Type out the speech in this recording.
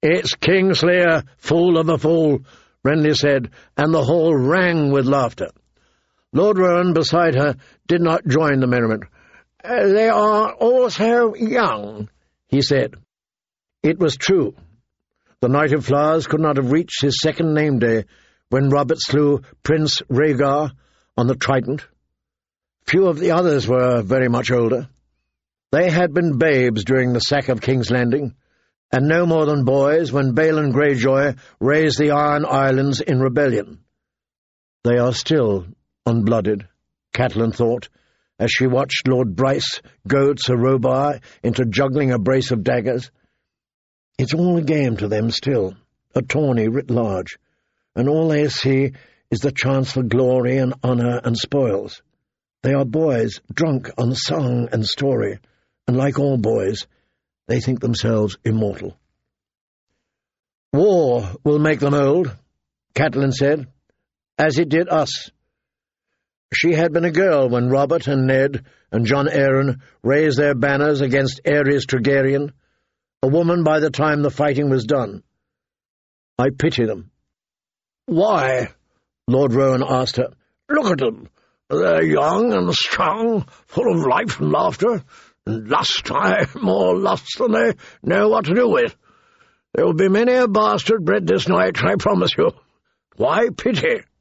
"It's Kingslayer, fool of a fool," Renly said, and the hall rang with laughter. Lord Rowan, beside her, did not join the merriment. "They are all so young," he said. It was true. The Knight of Flowers could not have reached his second name-day when Robert slew Prince Rhaegar on the Trident. Few of the others were very much older. They had been babes during the sack of King's Landing, and no more than boys when Balon Greyjoy raised the Iron Islands in rebellion. They are still unblooded, Catelyn thought, as she watched Lord Bryce goad Sir Robar into juggling a brace of daggers. It's all a game to them still, a tourney writ large, and all they see is the chance for glory and honour and spoils. They are boys, drunk on song and story, and like all boys, they think themselves immortal. "War will make them old," Catelyn said, "as it did us." She had been a girl when Robert and Ned and Jon Arryn raised their banners against Aerys Targaryen, a woman by the time the fighting was done. I pity them. "Why?" Lord Rowan asked her. "Look at them. They're young and strong, full of life and laughter, and lust, more lust than they know what to do with. There will be many a bastard bred this night, I promise you. Why pity?"